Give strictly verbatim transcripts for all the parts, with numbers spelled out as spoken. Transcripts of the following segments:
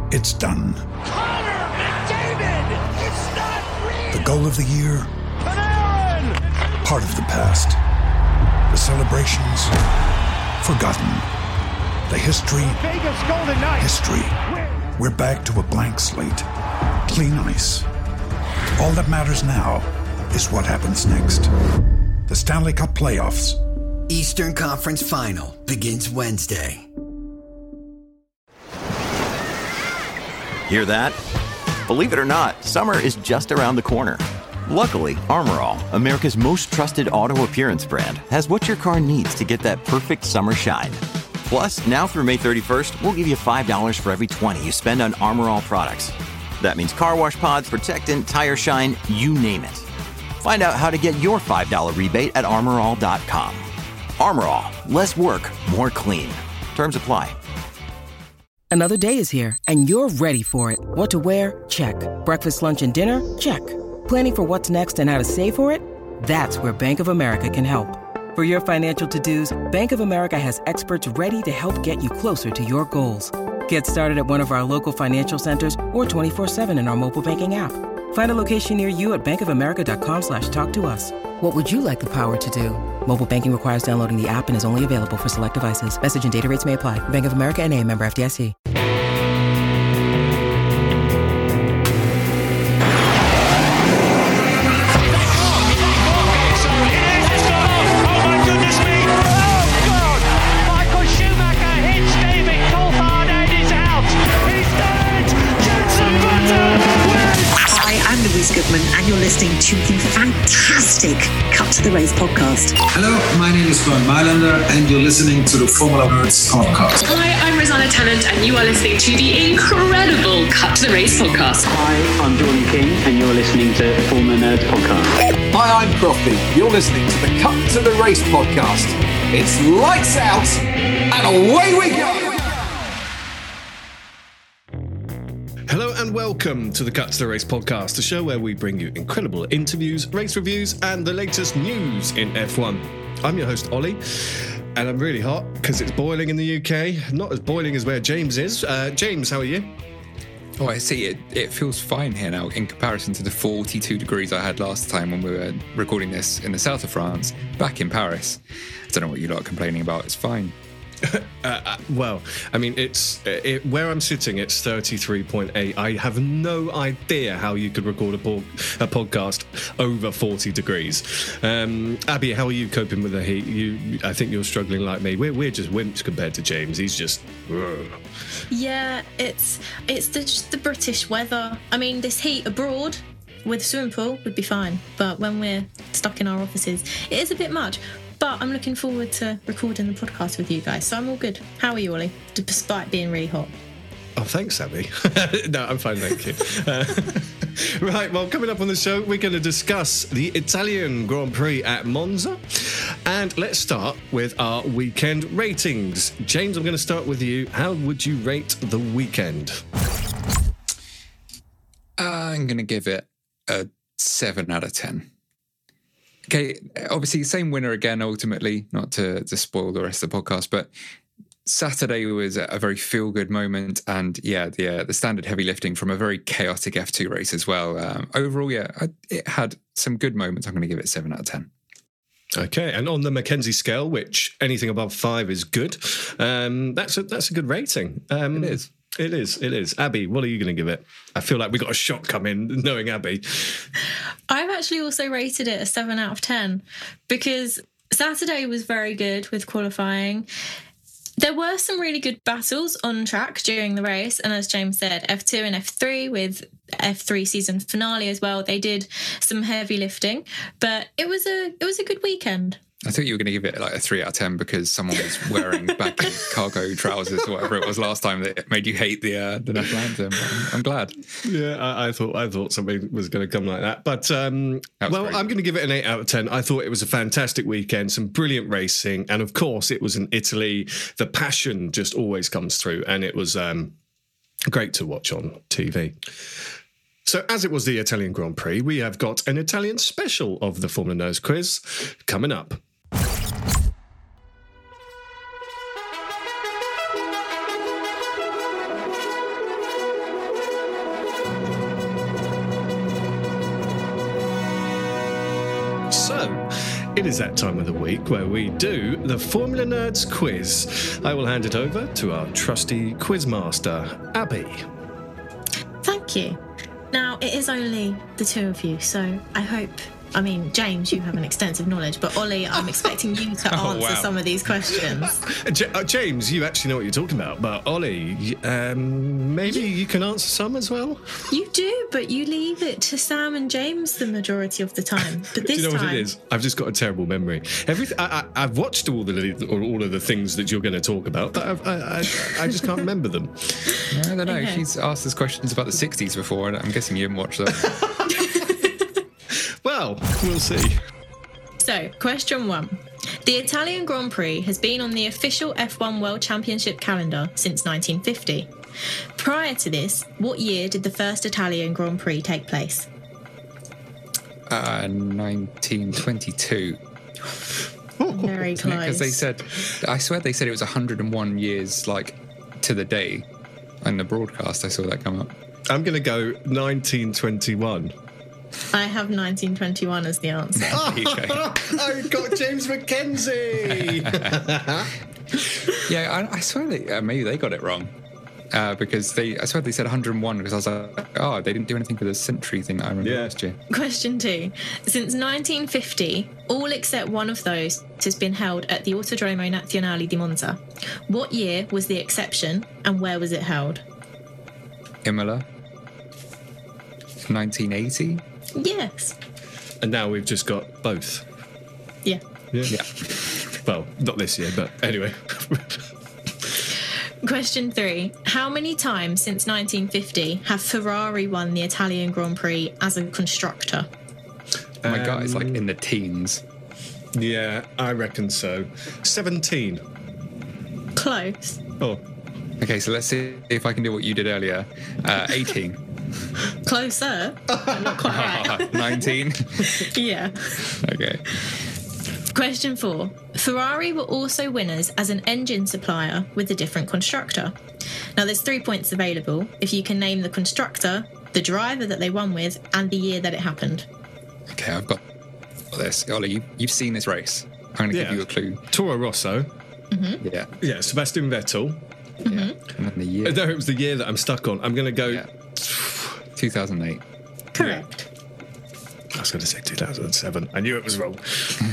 it's done. Connor McDavid! It's not real! The goal of the year, Panarin! part of the past. The celebrations, forgotten. The history, Vegas Golden Knights! history. We're back to a blank slate. Clean ice. All that matters now is what happens next. The Stanley Cup playoffs. Eastern Conference Final begins Wednesday. Hear that? Believe it or not, summer is just around the corner. Luckily, Armor All, America's most trusted auto appearance brand, has what your car needs to get that perfect summer shine. Plus, now through May thirty-first, we'll give you five dollars for every twenty you spend on Armor All products. That means car wash pods, protectant, tire shine, you name it. Find out how to get your five dollars rebate at armor all dot com. Armor All, less work, more clean. Terms apply. Another day is here, and you're ready for it. What to wear? Check. Breakfast, lunch, and dinner? Check. Planning for what's next and how to save for it? That's where Bank of America can help. For your financial to-dos, Bank of America has experts ready to help get you closer to your goals. Get started at one of our local financial centers or twenty-four seven in our mobile banking app. Find a location near you at bankofamerica.com slash talk to us. What would you like the power to do? Mobile banking requires downloading the app and is only available for select devices. Message and data rates may apply. Bank of America N A, member F D I C. Goodman, and you're listening to the fantastic Cut to the Race podcast. Hello, my name is Bernd Mailander, and you're listening to the Formula Nerds podcast. Hi, I'm Rosanna Tennant, and you are listening to the incredible Cut to the Race podcast. Hi, I'm Jordan King, and you're listening to Formula Nerds podcast. Hi, I'm Crofty. You're listening to the Cut to the Race podcast. It's lights out, and away we go! Hello and welcome to the Cut to the Race podcast, a show where we bring you incredible interviews, race reviews, and the latest news in F one. I'm your host, Ollie, and I'm really hot because it's boiling in the U K. Not as boiling as where James is. Uh, James, how are you? Oh, I see. It, it feels fine here now in comparison to the forty-two degrees I had last time when we were recording this in the south of France, back in Paris. I don't know what you lot are complaining about. It's fine. uh, uh, well, I mean, it's it, where I'm sitting, it's thirty-three point eight. I have no idea how you could record a, po- a podcast over forty degrees. Um, Abby, how are you coping with the heat? You, I think you're struggling like me. We're we're just wimps compared to James. He's just. Ugh. Yeah, it's it's the, just the British weather. I mean, this heat abroad with a swimming pool would be fine, but when we're stuck in our offices, it is a bit much. But I'm looking forward to recording the podcast with you guys, so I'm all good. How are you, Ollie, despite being really hot? Oh, thanks, Abby. No, I'm fine, thank you. Uh, right, well, coming up on the show, we're going to discuss the Italian Grand Prix at Monza. And let's start with our weekend ratings. James, I'm going to start with you. How would you rate the weekend? Uh, I'm going to give it a seven out of ten. Okay, obviously, same winner again, ultimately, not to, to spoil the rest of the podcast, but Saturday was a very feel-good moment, and yeah, the uh, the standard heavy lifting from a very chaotic F two race as well. Um, overall, yeah, I, it had some good moments. I'm going to give it seven out of ten. Okay, and on the Mackenzie scale, which anything above five is good, um, that's a that's a good rating. Um, it is. It is. It is. Abby, what are you going to give it? I feel like we got a shot coming knowing Abby. I've actually also rated it a seven out of ten because Saturday was very good with qualifying. There were some really good battles on track during the race. And as James said, F two and F three with F three season finale as well. They did some heavy lifting, but it was a it was a good weekend. I thought you were going to give it like a three out of ten because someone was wearing baggy cargo trousers or whatever it was last time that made you hate the uh, the national anthem. I'm, I'm glad. Yeah, I, I thought I thought something was going to come like that. But um, that well, I'm going to give it an eight out of ten. I thought it was a fantastic weekend, some brilliant racing, and of course it was in Italy. The passion just always comes through, and it was um, great to watch on T V. So as it was the Italian Grand Prix, we have got an Italian special of the Formula Nerds quiz coming up. It is that time of the week where we do the Formula Nerds quiz. I will hand it over to our trusty quizmaster, Abby. Thank you. Now, it is only the two of you, so I hope... I mean, James, you have an extensive knowledge, but Ollie, I'm expecting you to Oh, answer wow. some of these questions. J- uh, James, you actually know what you're talking about, but Ollie, um, maybe you can answer some as well? You do, but you leave it to Sam and James the majority of the time. But this Do you know time... what it is? I've just got a terrible memory. Everything I, I, I've watched all the or all of the things that you're going to talk about, but I've, I, I, I just can't remember them. I don't know. Okay. She's asked us questions about the sixties before, and I'm guessing you haven't watched those. Well, we'll see. So, question one. The Italian Grand Prix has been on the official F one World Championship calendar since nineteen fifty. Prior to this, what year did the first Italian Grand Prix take place? Uh, nineteen twenty-two. Very close. Because they said, I swear they said it was one hundred and one years, like, to the day. In the broadcast, I saw that come up. I'm going to go nineteen twenty-one. I have nineteen twenty-one as the answer. I got James McKenzie. Yeah, I, I swear they, uh, maybe they got it wrong. Uh, because they, I swear they said one hundred and one because I was like, oh, they didn't do anything for the century thing that I remember Yeah. last year. Question two. Since nineteen fifty, all except one of those has been held at the Autodromo Nazionale di Monza. What year was the exception and where was it held? Imola. nineteen eighty? Yes. And now we've just got both. Yeah. Yeah. Yeah. Well, not this year, but anyway. Question three. How many times since nineteen fifty have Ferrari won the Italian Grand Prix as a constructor? Oh my God, it's like Um, in the teens. Yeah, I reckon so. seventeen. Close. Oh. Okay, so let's see if I can do what you did earlier. Uh, eighteen. Closer, but not quite right. nineteen. Yeah. Okay. Question four. Ferrari were also winners as an engine supplier with a different constructor. Now, there's three points available if you can name the constructor, the driver that they won with, and the year that it happened. Okay, I've got this. Ollie, you, you've seen this race. I'm going to Yeah. give you a clue. Toro Rosso. Mm-hmm. Yeah. Yeah, Sebastian Vettel. Mm-hmm. And then the year. No, it was the year that I'm stuck on. I'm going to go... Yeah. two thousand eight. Correct. I was going to say two thousand seven. I knew it was wrong.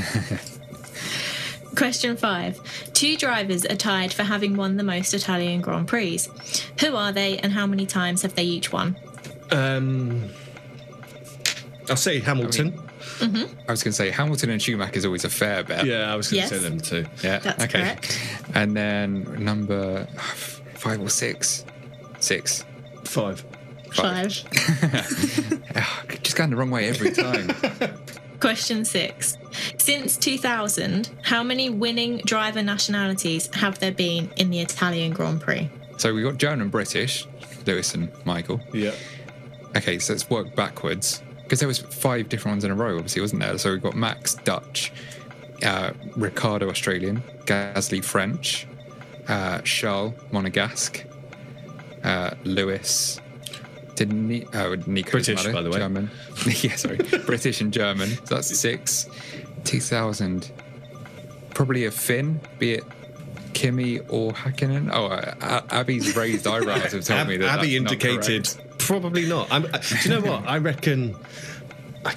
Question five. Two drivers are tied for having won the most Italian Grand Prix. Who are they and how many times have they each won? Um, I'll say Hamilton. I, mean, mm-hmm. I was going to say Hamilton and Schumacher is always a fair bet. Yeah, I was going to Yes. say them too. Yeah, That's okay. correct. And then number five or six? Six. Five. Five. Just going the wrong way every time. Question six. Since two thousand, how many winning driver nationalities have there been in the Italian Grand Prix? So we got German and British, Lewis and Michael. Yeah. Okay, so let's work backwards. Because there was five different ones in a row, obviously, wasn't there? So we've got Max, Dutch, uh, Ricardo, Australian, Gasly, French, uh, Charles, Monegasque, uh, Lewis... Did Ni- oh, Nico British, matter, by the way. German. Yeah, sorry. British and German. So that's six. two thousand. Probably a Finn, be it Kimi or Hakkinen. Oh, uh, Abby's raised eyebrows have told Ab- me that Abby that's not indicated correct. probably not. I'm, uh, do you know what? I reckon... I,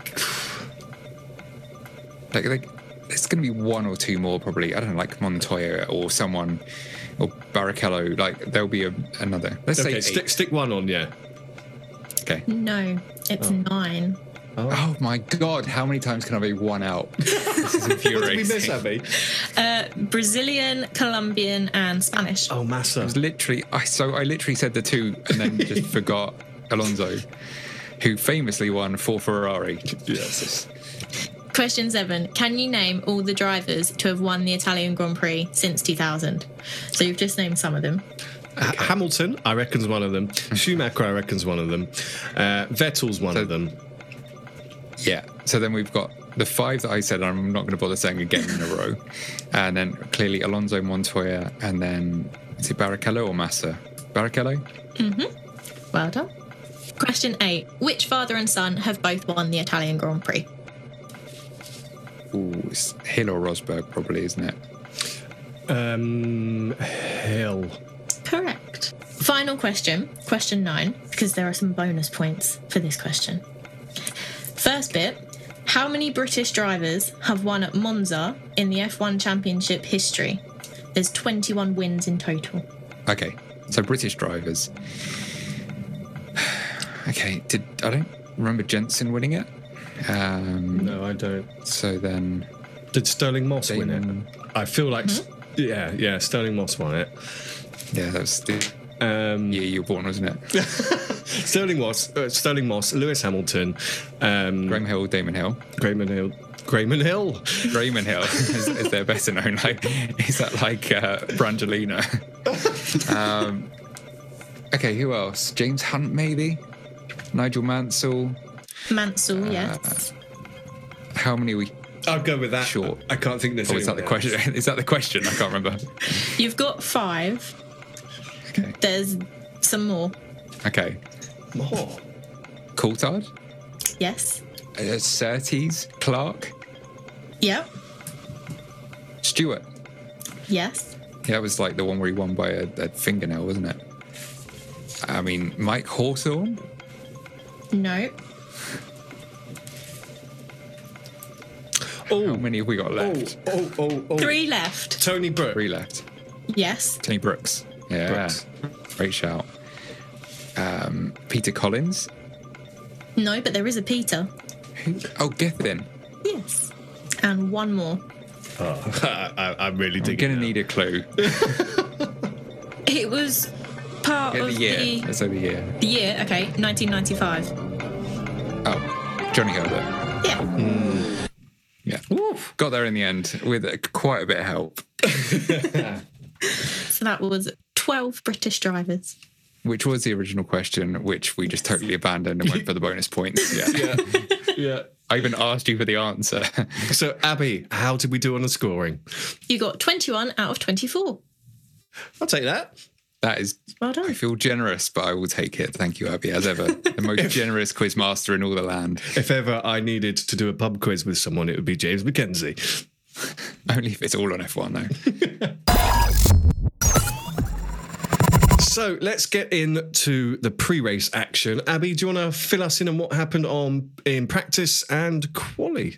Like, like, there's going to be one or two more probably. I don't know, like Montoya or someone, or Barrichello. Like, there'll be a, another. Let's okay, say stick, eight. stick one on, yeah. Okay. No, it's Oh. nine. Oh. Oh my God! How many times can I be one out? This is What did we infuriating. miss, Abby? Uh, Brazilian, Colombian, and Spanish. Oh, Massa. It was literally, I so I literally said the two and then just forgot Alonso, who famously won for Ferrari. Yes. Question seven. Can you name all the drivers to have won the Italian Grand Prix since two thousand? So you've just named some of them. H- Hamilton, I reckon's one of them. Schumacher, I reckon's one of them. Uh, Vettel's one So- of them. Yeah. So then we've got the five that I said. I'm not going to bother saying again in a row, and then clearly Alonso, Montoya, and then is it Barrichello or Massa? Barrichello. Mm-hmm. Well done. Question eight. Which father and son have both won the Italian Grand Prix? Ooh, it's Hill or Rosberg, probably, isn't it? Um, Hill. Correct. Final question, question nine, because there are some bonus points for this question. First bit, how many British drivers have won at Monza in the F one Championship history? There's twenty-one wins in total. Okay, so British drivers. Okay, did I don't remember Jensen winning it. Um, no, I don't. So then, did Sterling Moss Damon, win it? I feel like, mm-hmm. yeah, yeah, Sterling Moss won it. Yeah, that was the um, year you were born, wasn't it? Sterling Moss, uh, Sterling Moss, Lewis Hamilton, um, Graham Hill, Damon Hill, Graham Hill. Graham Hill. Graham Hill is, is their better known. Like, is that like uh, Brangelina? um, okay, who else? James Hunt, maybe? Nigel Mansell. Mansell, uh, yes. How many are we? I'll go with that. Short. I can't think there's. Oh, is that the question? Is that the question? I can't remember. You've got five. Okay. There's some more. Okay. More. Coulthard. Yes. Uh, Surtees, Clark. Yep. Stewart. Yes. Yeah, that was like the one where he won by a, a fingernail, wasn't it? I mean, Mike Hawthorne. No. Oh, how many have we got left? Oh, oh, oh, oh. Three left. Tony Brooks. Three left. Yes. Tony Brooks. Yeah. Brooks. Great shout. Um, Peter Collins. No, but there is a Peter. Who? Oh, Gethin. Yes. And one more. Oh, I, I really I'm digging. I'm going to need a clue. It was part yeah, of the year. the... Let's say the year. The year, okay, nineteen ninety-five. Oh, Johnny Herbert. Yeah. Mm. Yeah. Oof. Got there in the end with uh, quite a bit of help. So that was twelve British drivers. Which was the original question, which we just totally abandoned and went for the bonus points. Yeah. Yeah. Yeah. I even asked you for the answer. So, Abby, how did we do on the scoring? You got twenty-one out of twenty-four. I'll take that. That is, well done. I feel generous, but I will take it. Thank you, Abby, as ever. The most if, generous quiz master in all the land. If ever I needed to do a pub quiz with someone, it would be James Mackenzie. Only if it's all on F one, though. So let's get into the pre-race action. Abby, do you want to fill us in on what happened on in practice and quali?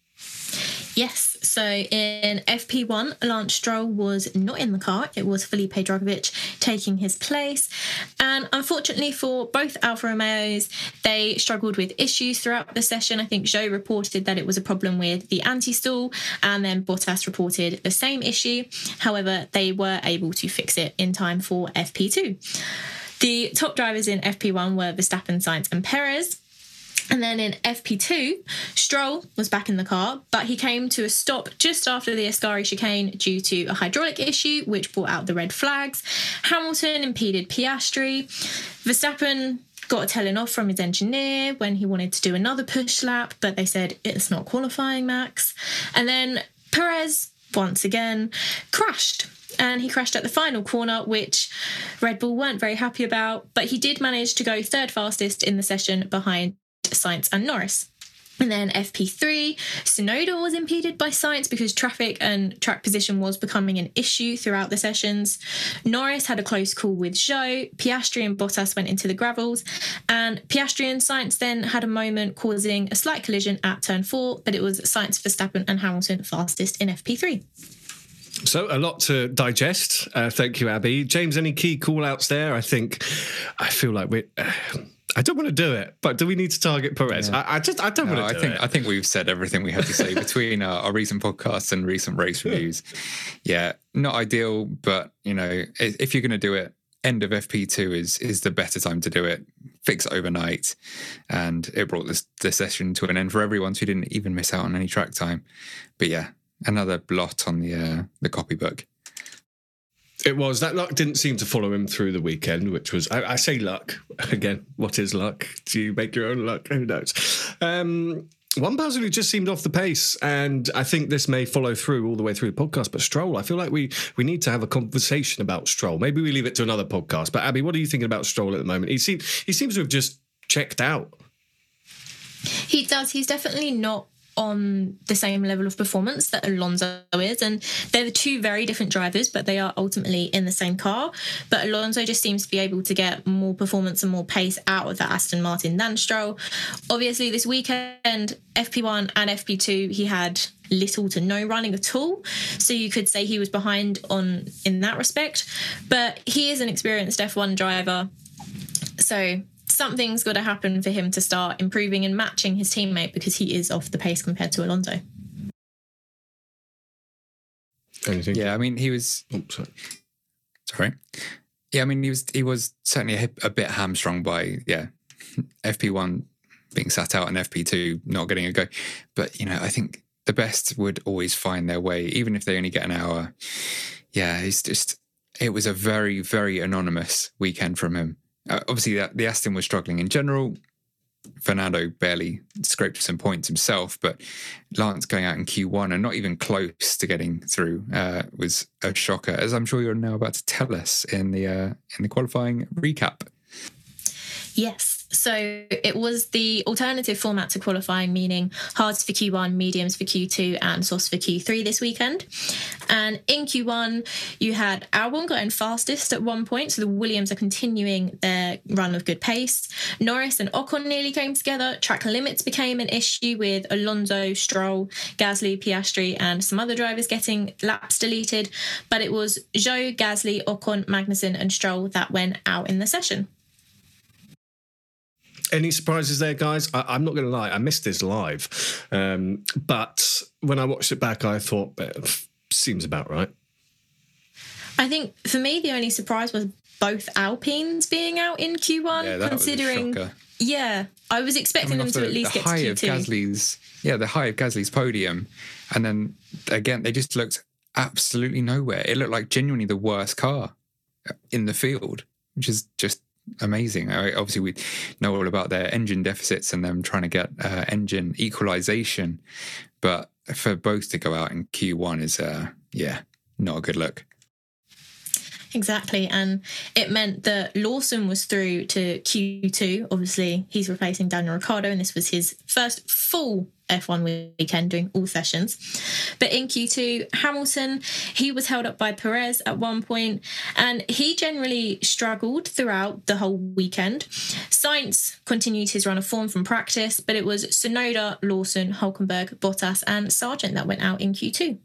Yes, so in F P one, Lance Stroll was not in the car. It was Felipe Drugovich taking his place. And unfortunately for both Alfa Romeos, they struggled with issues throughout the session. I think Zhou reported that it was a problem with the anti-stall, and then Bottas reported the same issue. However, they were able to fix it in time for F P two. The top drivers in F P one were Verstappen, Sainz and Perez. And then in F P two, Stroll was back in the car, but he came to a stop just after the Ascari chicane due to a hydraulic issue, which brought out the red flags. Hamilton impeded Piastri. Verstappen got a telling off from his engineer when he wanted to do another push lap, but they said, it's not qualifying, Max. And then Perez, once again, crashed. And he crashed at the final corner, which Red Bull weren't very happy about, but he did manage to go third fastest in the session behind Sainz and Norris. And then F P three, Tsunoda was impeded by Sainz because traffic and track position was becoming an issue throughout the sessions. Norris had a close call with Zhou. Piastri and Bottas went into the gravels, and Piastri and Sainz then had a moment causing a slight collision at turn four, but it was Sainz, Verstappen and Hamilton fastest in F P three. So a lot to digest. Uh, thank you, Abby. James, any key call-outs there? I think, I feel like we... Uh, I don't want to do it, but do we need to target Perez? Yeah. I, I just, I don't no, want to do I think, it. I think we've said everything we had to say between our, our recent podcasts and recent race reviews. Yeah, not ideal, but, you know, if you're going to do it, end of F P two is is the better time to do it. Fix it overnight. And it brought this, this session to an end for everyone, so you didn't even miss out on any track time. But yeah, another blot on the uh, the copybook. It was. That luck didn't seem to follow him through the weekend, which was, I, I say luck. Again, what is luck? Do you make your own luck? Who knows? Um, one person who just seemed off the pace, and I think this may follow through all the way through the podcast, but Stroll, I feel like we we need to have a conversation about Stroll. Maybe we leave it to another podcast. But Abby, what are you thinking about Stroll at the moment? He, seems he seems to have just checked out. He does. He's definitely not on the same level of performance that Alonso is. And they're the two very different drivers, but they are ultimately in the same car. But Alonso just seems to be able to get more performance and more pace out of that Aston Martin than Stroll. Obviously, this weekend, F P one and F P two, he had little to no running at all. So you could say he was behind on in that respect. But he is an experienced F one driver. So something's got to happen for him to start improving and matching his teammate, because he is off the pace compared to Alonso. Anything? Yeah, I mean, he was... Oh, sorry. Sorry. Yeah, I mean, he was he was certainly a, a bit hamstrung by, yeah, F P one being sat out and F P two not getting a go. But, you know, I think the best would always find their way, even if they only get an hour. Yeah, it's just... It was a very, very anonymous weekend from him. Uh, obviously, the, the Aston was struggling in general. Fernando barely scraped some points himself, but Lance going out in Q one and not even close to getting through uh, was a shocker, as I'm sure you're now about to tell us in the uh, in the qualifying recap. Yes. So it was the alternative format to qualifying, meaning hards for Q one, mediums for Q two and softs for Q three this weekend. And in Q one, you had Albon going fastest at one point, so the Williams are continuing their run of good pace. Norris and Ocon nearly came together. Track limits became an issue with Alonso, Stroll, Gasly, Piastri and some other drivers getting laps deleted. But it was Zhou, Gasly, Ocon, Magnussen and Stroll that went out in the session. Any surprises there, guys? I, I'm not going to lie, I missed this live. Um, but when I watched it back, I thought, it seems about right. I think for me, the only surprise was both Alpines being out in Q one, yeah, that considering... Was a shocker. Yeah, I was expecting them to the, at least the get to high Q two. Of Gasly's, yeah, the high of Gasly's podium. And then, again, they just looked absolutely nowhere. It looked like genuinely the worst car in the field, which is just amazing. I, obviously, we know all about their engine deficits and them trying to get uh, engine equalization. But for both to go out in Q one is, uh, yeah, not a good look. Exactly. And it meant that Lawson was through to Q two. Obviously, he's replacing Daniel Ricciardo, and this was his first full F one weekend doing all sessions. But in Q two, Hamilton, he was held up by Perez at one point, and he generally struggled throughout the whole weekend. Sainz continued his run of form from practice, but it was Tsunoda, Lawson, Hülkenberg, Bottas and Sargent that went out in Q two.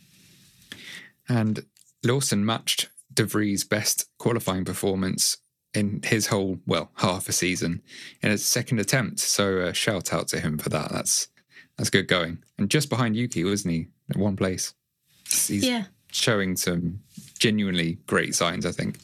And Lawson matched De Vries' best qualifying performance in his whole, well, half a season in his second attempt. So uh, shout out to him for that. That's that's good going. And just behind Yuki, wasn't he? At one place. He's yeah. showing some genuinely great signs, I think.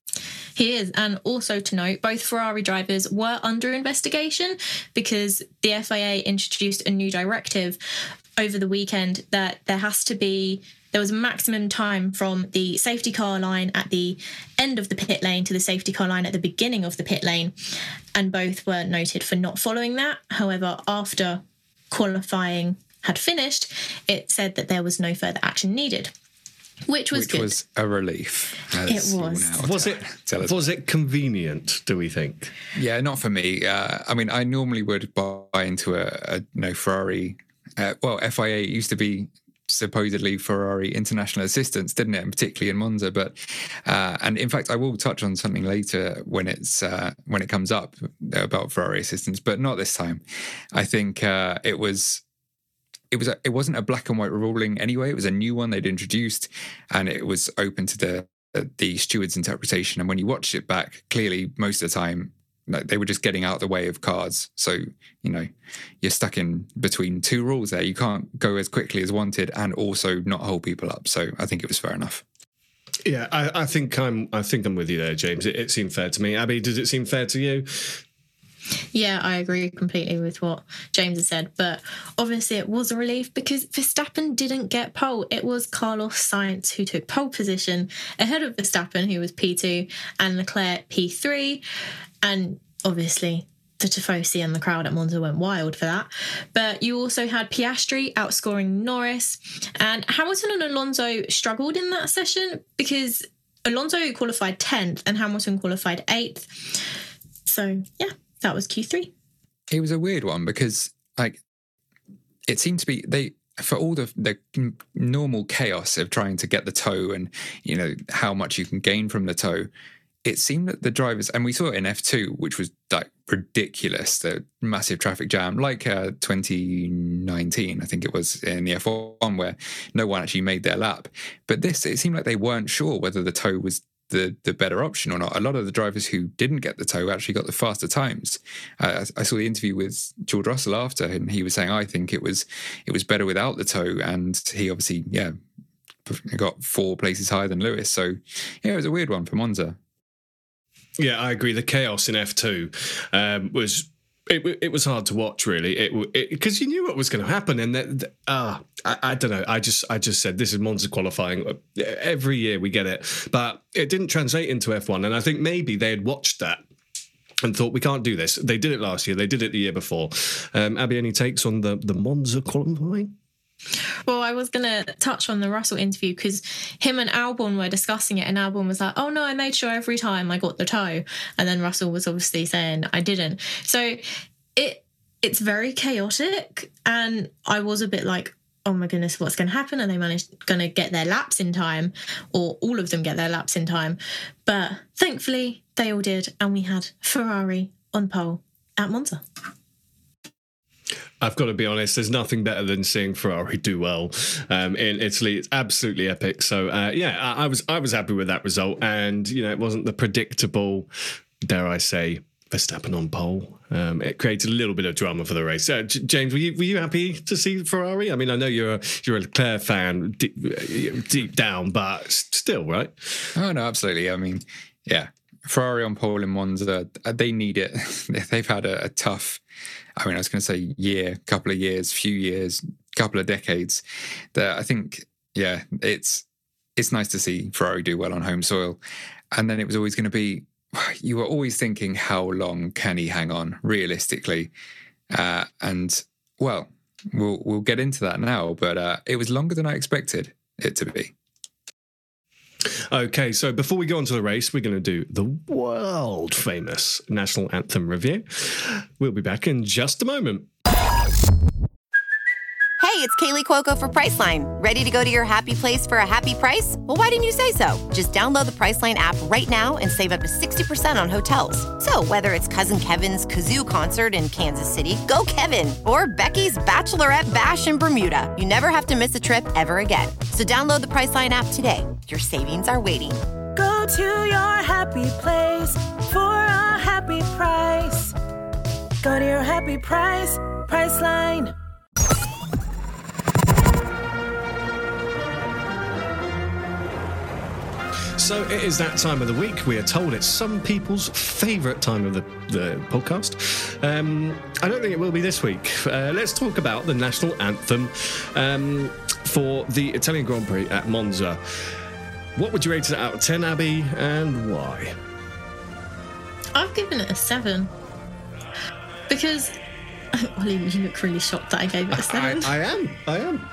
He is. And also to note, both Ferrari drivers were under investigation because the F I A introduced a new directive over the weekend that there has to be, there was a maximum time from the safety car line at the end of the pit lane to the safety car line at the beginning of the pit lane. And both were noted for not following that. However, after qualifying had finished, it said that there was no further action needed, which was which good. was a relief. It was. Was tell, it tell us. Was it convenient, do we think? Yeah, not for me. Uh, I mean, I normally would buy into a, a you know, Ferrari. Uh, well, F I A used to be supposedly Ferrari international assistance, didn't it? And particularly in Monza. But uh, and in fact, I will touch on something later when it's uh, when it comes up about Ferrari assistance, but not this time. I think uh, it was. It was a, it wasn't a black and white ruling anyway. It was a new one they'd introduced, and it was open to the the steward's interpretation. And when you watched it back, clearly most of the time they were just getting out of the way of cars. So you know you're stuck in between two rules there. You can't go as quickly as wanted and also not hold people up. So I think it was fair enough. Yeah, I, I think I'm I think I'm with you there, James. It, it seemed fair to me. Abby, does it seem fair to you? Yeah, I agree completely with what James has said. But obviously it was a relief because Verstappen didn't get pole. It was Carlos Sainz who took pole position ahead of Verstappen, who was P two, and Leclerc P three. And obviously the Tifosi and the crowd at Monza went wild for that. But you also had Piastri outscoring Norris. And Hamilton and Alonso struggled in that session because Alonso qualified tenth and Hamilton qualified eighth. So, yeah. That was Q three. It was a weird one because, like, it seemed to be they for all the the normal chaos of trying to get the toe and you know how much you can gain from the toe. It seemed that the drivers, and we saw it in F two, which was like ridiculous, the massive traffic jam, like uh, twenty nineteen, I think it was in the F one, where no one actually made their lap. But this, it seemed like they weren't sure whether the toe was the the better option or not. A lot of the drivers who didn't get the toe actually got the faster times. Uh, I saw the interview with George Russell after, and he was saying, I think it was it was better without the toe, and he obviously, yeah, got four places higher than Lewis. So, yeah, it was a weird one for Monza. Yeah, I agree. The chaos in F two um, was it, it was hard to watch, really, it because you knew what was going to happen, and that ah, uh, I, I don't know. I just I just said this is Monza qualifying. Every year we get it, but it didn't translate into F one, and I think maybe they had watched that and thought we can't do this. They did it last year. They did it the year before. Um, Abby, any takes on the the Monza qualifying? Well, I was going to touch on the Russell interview because him and Albon were discussing it, and Albon was like, oh no, I made sure every time I got the toe. And then Russell was obviously saying I didn't. So it it's very chaotic, and I was a bit like, oh my goodness, what's going to happen? Are they managed going to get their laps in time, or all of them get their laps in time? But thankfully they all did, and we had Ferrari on pole at Monza. I've got to be honest, there's nothing better than seeing Ferrari do well um, in Italy. It's absolutely epic. So, uh, yeah, I, I was I was happy with that result. And, you know, it wasn't the predictable, dare I say, Verstappen on pole. Um, it created a little bit of drama for the race. Uh, J- James, were you were you happy to see Ferrari? I mean, I know you're a, you're a Leclerc fan deep, deep down, but still, right? Oh, no, absolutely. I mean, yeah, Ferrari on pole in Monza, they need it. They've had a, a tough... I mean, I was going to say year, couple of years, few years, couple of decades. That I think, yeah, it's it's nice to see Ferrari do well on home soil. And then it was always going to be, you were always thinking, how long can he hang on realistically? Uh, and well, we'll we'll get into that now. But uh, it was longer than I expected it to be. Okay, so before we go on to the race, we're going to do the world famous national anthem review. We'll be back in just a moment. Hey, it's Kaylee Cuoco for Priceline. Ready to go to your happy place for a happy price? Well, why didn't you say so? Just download the Priceline app right now and save up to sixty percent on hotels. So whether it's Cousin Kevin's Kazoo concert in Kansas City, go Kevin, or Becky's Bachelorette Bash in Bermuda, you never have to miss a trip ever again. So download the Priceline app today. Your savings are waiting. Go to your happy place for a happy price. Go to your happy price, Priceline. So it is that time of the week. We are told it's some people's favourite time of the, the podcast. Um, I don't think it will be this week. Uh, let's talk about the national anthem um, for the Italian Grand Prix at Monza. What would you rate it out of ten, Abby, and why? I've given it a seven. Because, Ollie, you look really shocked that I gave it a seven. I, I am. I am.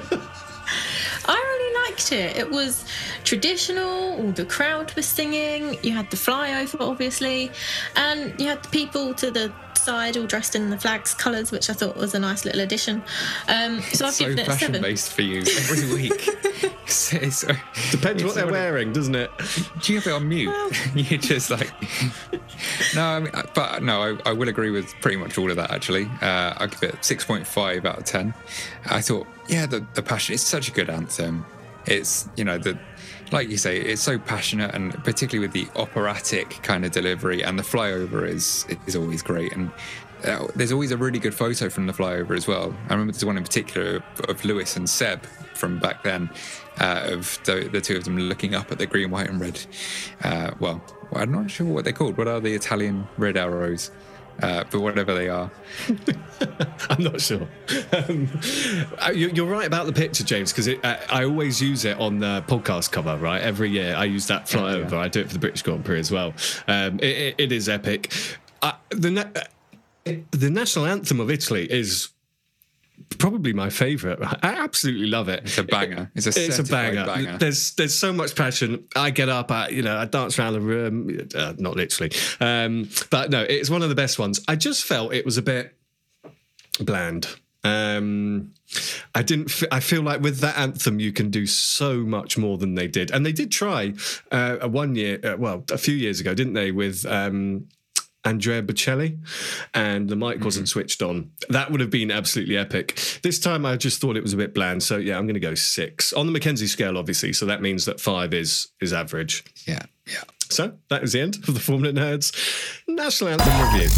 I really liked it. It was traditional, all the crowd was singing, you had the flyover obviously, and you had the people to the side all dressed in the flag's colours, which I thought was a nice little addition. Um, so I've so given it a seven. fashion based for you every week. so, so, Depends what they're wearing, doesn't it? Do you have it on mute? Well, You're just like... No, I mean, but no, I, I will agree with pretty much all of that, actually. Uh, I'll give it six point five out of ten. I thought, yeah, the, the passion, it's such a good anthem. It's, you know, the like you say, it's so passionate, and particularly with the operatic kind of delivery, and the flyover is is always great. And uh, there's always a really good photo from the flyover as well. I remember there's one in particular of Lewis and Seb from back then, uh, of the, the two of them looking up at the green, white and red. Uh, well, I'm not sure what they're called. What are the Italian red arrows? Uh, but whatever they are. I'm not sure. Um, you're right about the picture, James, because I, I always use it on the podcast cover, right? Every year I use that flyover. Yeah. I do it for the British Grand Prix as well. Um, it, it, it is epic. Uh, the, na- the national anthem of Italy is probably my favourite. I absolutely love it. It's a banger. It's a, it's a banger. banger. There's there's so much passion. I get up, I, you know, I dance around the room. Uh, not literally, um, but no, it's one of the best ones. I just felt it was a bit bland. Um, I didn't. F- I feel like with that anthem, you can do so much more than they did, and they did try uh, one year, uh, well, a few years ago, didn't they? With um, Andrea Bocelli, and the mic wasn't mm-hmm. switched on. That would have been absolutely epic. This time, I just thought it was a bit bland. So yeah, I'm going to go six on the Mackenzie scale, obviously. So that means that five is is average. Yeah, yeah. So that is the end of the Formula Nerds National Anthem review.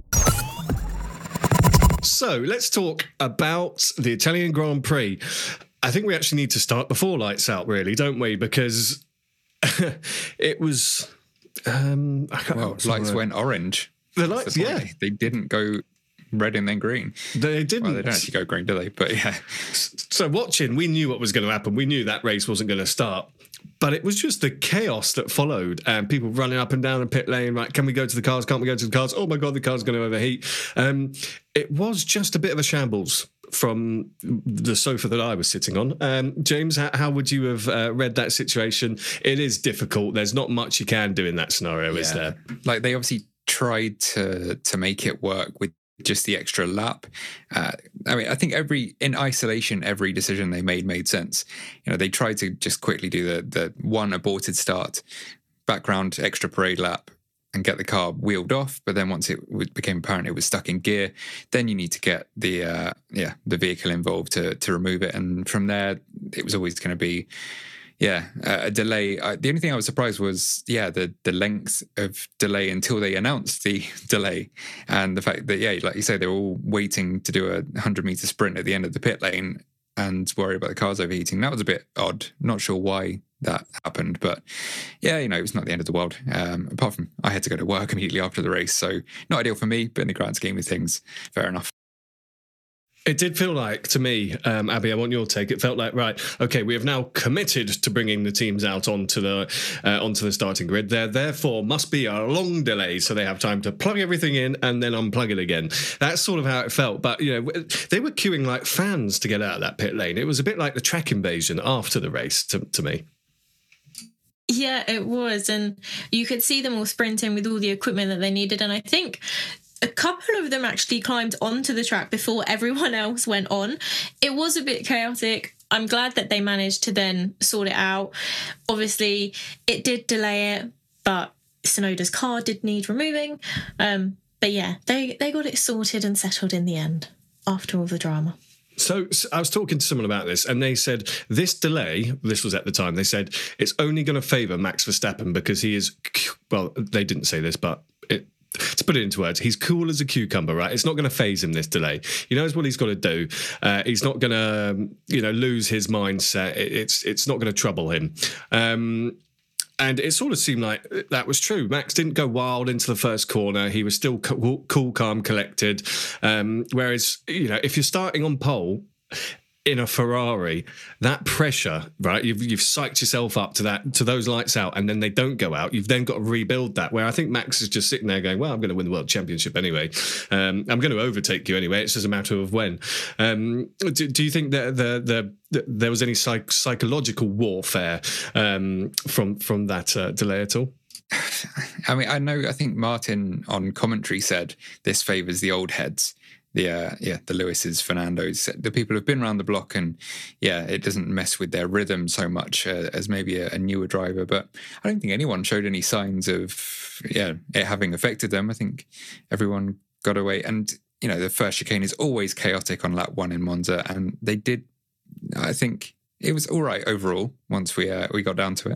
So let's talk about the Italian Grand Prix. I think we actually need to start before lights out, really, don't we? Because it was... Um, I can't well, lights went orange. The lights, the yeah. They, they didn't go red and then green. They didn't. Well, they don't actually go green, do they? But yeah. So watching, we knew what was going to happen. We knew that race wasn't going to start. But it was just the chaos that followed, and people running up and down the pit lane. Right, can we go to the cars? Can't we go to the cars? Oh my God, the car's going to overheat. Um, it was just a bit of a shambles from the sofa that I was sitting on. Um, James, how, how would you have uh, read that situation? It is difficult. There's not much you can do in that scenario, yeah. is there? Like they obviously tried to to make it work with just the extra lap. Uh, I mean, I think every in isolation, every decision they made made sense. You know, they tried to just quickly do the the one aborted start, background extra parade lap, and get the car wheeled off. But then once it became apparent it was stuck in gear, then you need to get the uh, yeah the vehicle involved to to remove it. And from there, it was always going to be. Yeah, uh, a delay. I, the only thing I was surprised was, yeah, the the length of delay until they announced the delay, and the fact that, yeah, like you say, they were all waiting to do a one hundred meter sprint at the end of the pit lane and worry about the cars overheating. That was a bit odd. Not sure why that happened, but yeah, you know, it was not the end of the world. Um, apart from I had to go to work immediately after the race, so not ideal for me, but in the grand scheme of things, fair enough. It did feel like, to me, um, Abby, I want your take. It felt like, right, okay, we have now committed to bringing the teams out onto the uh, onto the starting grid. There, therefore, must be a long delay, so they have time to plug everything in and then unplug it again. That's sort of how it felt. But, you know, they were queuing like fans to get out of that pit lane. It was a bit like the track invasion after the race, to, to me. Yeah, it was. And you could see them all sprinting with all the equipment that they needed. And I think a couple of them actually climbed onto the track before everyone else went on. It was a bit chaotic. I'm glad that they managed to then sort it out. Obviously, it did delay it, but Tsunoda's car did need removing. Um, but yeah, they, they got it sorted and settled in the end after all the drama. So, so I was talking to someone about this, and they said this delay, this was at the time, they said it's only going to favour Max Verstappen because he is, well, they didn't say this, but it, to put it into words, he's cool as a cucumber, right? It's not going to phase him, this delay. He knows what he's got to do. Uh, he's not going to, you know, lose his mindset. It, it's it's not going to trouble him. Um, and it sort of seemed like that was true. Max didn't go wild into the first corner. He was still cool, cool calm, collected. Um, whereas, you know, if you're starting on pole in a Ferrari, that pressure, right? You've you've psyched yourself up to that, to those lights out, and then they don't go out. You've then got to rebuild that. Where I think Max is just sitting there going, "Well, I'm going to win the world championship anyway. Um, I'm going to overtake you anyway. It's just a matter of when." Um, do, do you think that the, the the there was any psych, psychological warfare um, from from that uh, delay at all? I mean, I know. I think Martin on commentary said this favours the old heads. The uh, yeah, the Lewis's, Fernando's, the people who've been around the block, and yeah, it doesn't mess with their rhythm so much uh, as maybe a, a newer driver. But I don't think anyone showed any signs of yeah it having affected them. I think everyone got away, and you know the first chicane is always chaotic on lap one in Monza, and they did. I think it was all right overall once we uh, we got down to it.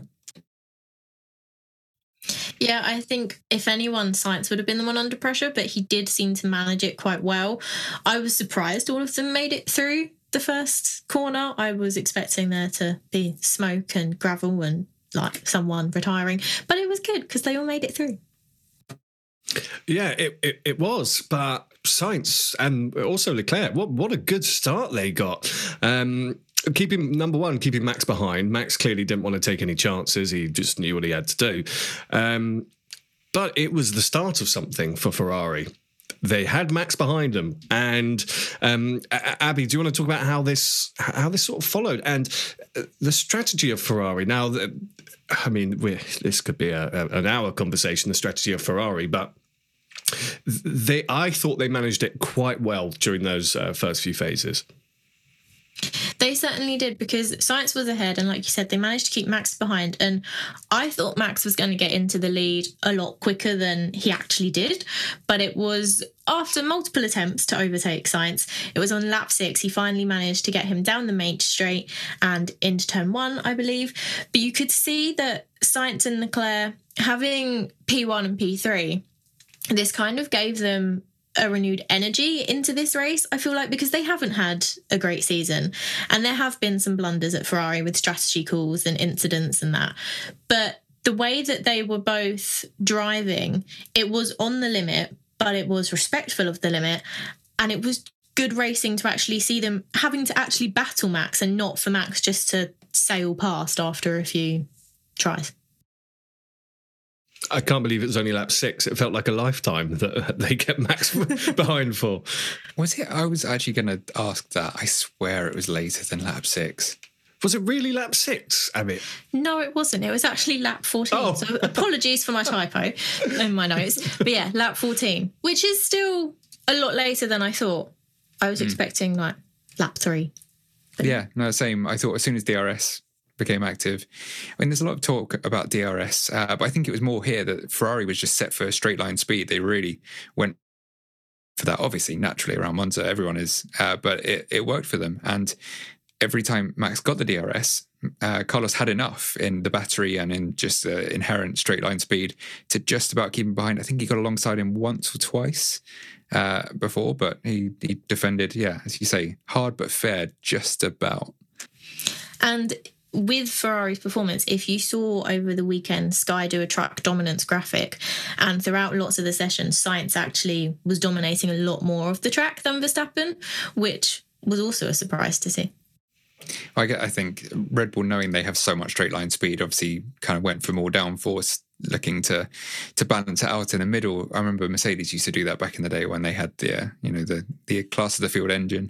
Yeah, I think if anyone, Sainz would have been the one under pressure, but he did seem to manage it quite well. I was surprised all of them made it through the first corner. I was expecting there to be smoke and gravel and like someone retiring, but it was good because they all made it through. Yeah, it, it, it was, but Sainz and also Leclerc, what what a good start they got. Um, keeping number one, keeping Max behind. Max clearly didn't want to take any chances. He just knew what he had to do. Um, but it was the start of something for Ferrari. They had Max behind them, and um, Abby, do you want to talk about how this how this sort of followed and the strategy of Ferrari? Now, I mean, we're, this could be a, a, an hour conversation, the strategy of Ferrari, but They, I thought they managed it quite well during those uh, first few phases. They certainly did, because Sainz was ahead, and like you said, they managed to keep Max behind. And I thought Max was going to get into the lead a lot quicker than he actually did. But it was after multiple attempts to overtake Sainz. It was on lap six. He finally managed to get him down the main straight and into turn one, I believe. But you could see that Sainz and Leclerc, having P one and P three, this kind of gave them a renewed energy into this race, I feel like, because they haven't had a great season, and there have been some blunders at Ferrari with strategy calls and incidents and that. But the way that they were both driving, it was on the limit, but it was respectful of the limit, and it was good racing to actually see them having to actually battle Max and not for Max just to sail past after a few tries. I can't believe it was only lap six. It felt like a lifetime that they kept Max behind for. Was it? I was actually going to ask that. I swear it was later than lap six. Was it really lap six, Abby? No, it wasn't. It was actually lap fourteen. Oh. So apologies for my typo in my notes. But yeah, lap fourteen, which is still a lot later than I thought. I was mm. expecting like lap three. But yeah, no, same. I thought as soon as D R S became active. I mean, there's a lot of talk about D R S, uh, but I think it was more here that Ferrari was just set for straight line speed. They really went for that. Obviously, naturally, around Monza, everyone is, uh, but it, it worked for them. And every time Max got the D R S, uh, Carlos had enough in the battery and in just uh, inherent straight line speed to just about keep him behind. I think he got alongside him once or twice uh, before, but he, he defended, yeah, as you say, hard but fair, just about. And with Ferrari's performance, if you saw over the weekend Sky do a track dominance graphic, and throughout lots of the sessions, Sainz actually was dominating a lot more of the track than Verstappen, which was also a surprise to see. I, I think Red Bull, knowing they have so much straight line speed, obviously kind of went for more downforce, looking to to balance it out in the middle. I remember Mercedes used to do that back in the day when they had the uh, you know the the class of the field engine.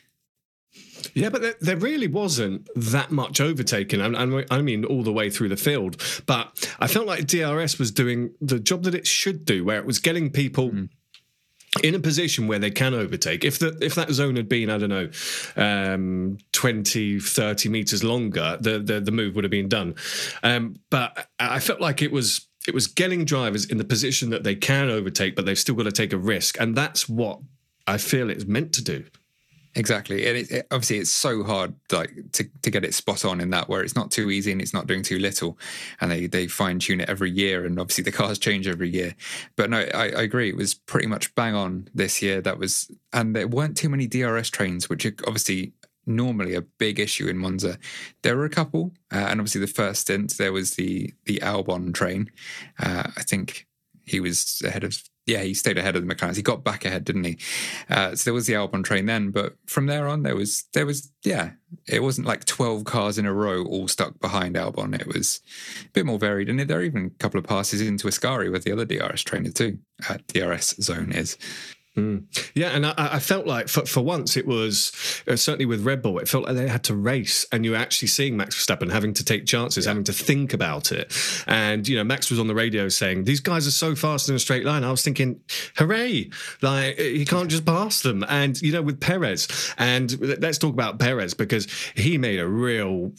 Yeah, but there, there really wasn't that much overtaking. I, I mean, all the way through the field. But I felt like D R S was doing the job that it should do, where it was getting people mm. in a position where they can overtake. If the if that zone had been, I don't know, um, twenty, thirty metres longer, the, the, the move would have been done. Um, but I felt like it was it was getting drivers in the position that they can overtake, but they've still got to take a risk. And that's what I feel it's meant to do. Exactly. And it, it, obviously it's so hard like to, to get it spot on in that, where it's not too easy and it's not doing too little, and they, they fine tune it every year, and obviously the cars change every year. But no, I, I agree. It was pretty much bang on this year. That was, and there weren't too many D R S trains, which are obviously normally a big issue in Monza. There were a couple, uh, and obviously the first stint, there was the, the Albon train. Uh, I think he was ahead of Yeah, he stayed ahead of the McLarens. He got back ahead, didn't he? Uh, so there was the Albon train then, but from there on, there was, there was, yeah, it wasn't like twelve cars in a row all stuck behind Albon. It was a bit more varied. And there are even a couple of passes into Ascari with the other D R S trainer too, uh, D R S zone is. Mm. Yeah, and I, I felt like for, for once it was, uh, certainly with Red Bull, it felt like they had to race, and you were actually seeing Max Verstappen having to take chances, yeah. having to think about it. And, you know, Max was on the radio saying, these guys are so fast in a straight line. I was thinking, hooray, like, he can't just pass them. And, you know, with Perez, and let's talk about Perez, because he made a real,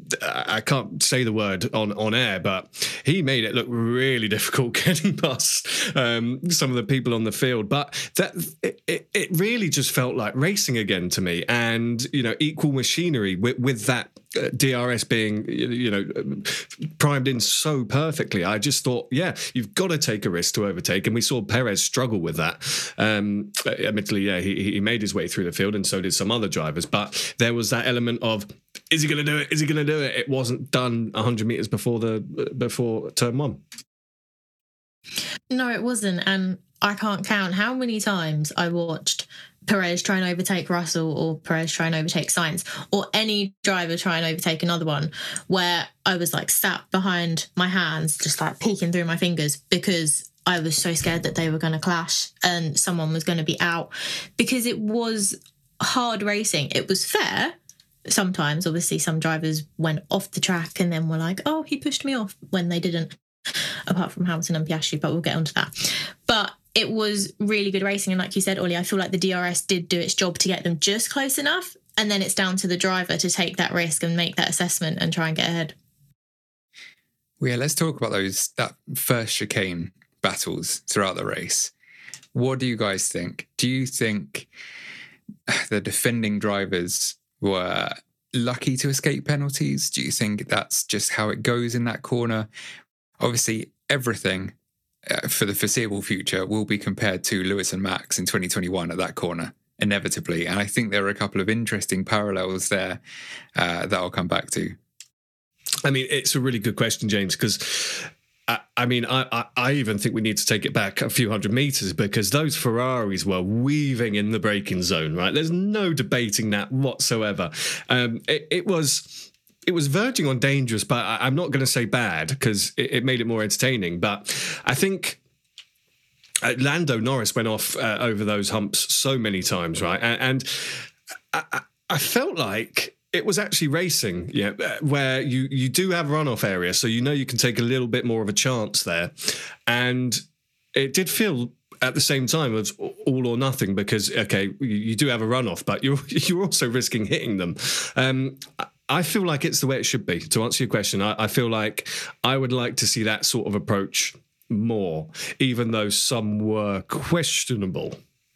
I can't say the word on, on air, but he made it look really difficult getting past um, some of the people on the field. But That it, it, it really just felt like racing again to me, and you know, equal machinery with, with that uh, D R S being you know primed in so perfectly. I just thought, yeah, you've got to take a risk to overtake, and we saw Perez struggle with that. Um, admittedly, yeah, he, he made his way through the field, and so did some other drivers. But there was that element of, is he going to do it? Is he going to do it? It wasn't done one hundred meters before the before turn one. No, it wasn't, and I can't count how many times I watched Perez try and overtake Russell, or Perez try and overtake Sainz, or any driver try and overtake another one, where I was like sat behind my hands, just like peeking through my fingers, because I was so scared that they were going to clash and someone was going to be out, because it was hard racing. It was fair. Sometimes, obviously, some drivers went off the track and then were like, oh, he pushed me off, when they didn't, apart from Hamilton and Piastri, but we'll get onto that. But it was really good racing. And like you said, Ollie, I feel like the D R S did do its job to get them just close enough. And then it's down to the driver to take that risk and make that assessment and try and get ahead. Well, yeah, let's talk about those that first chicane battles throughout the race. What do you guys think? Do you think the defending drivers were lucky to escape penalties? Do you think that's just how it goes in that corner? Obviously, everything uh, for the foreseeable future will be compared to Lewis and Max in twenty twenty-one at that corner, inevitably. And I think there are a couple of interesting parallels there uh, that I'll come back to. I mean, it's a really good question, James, because I, I mean, I, I, I even think we need to take it back a few hundred meters, because those Ferraris were weaving in the braking zone, right? There's no debating that whatsoever. Um, it, it was... It was verging on dangerous, but I, I'm not going to say bad, because it, it made it more entertaining. But I think uh, Lando Norris went off uh, over those humps so many times, right? And, and I, I felt like it was actually racing, yeah, where you, you do have a runoff area, so you know you can take a little bit more of a chance there. And it did feel at the same time as all or nothing, because, okay, you, you do have a runoff, but you're, you're also risking hitting them. Um, I feel like it's the way it should be. To answer your question, I, I feel like I would like to see that sort of approach more, even though some were questionable.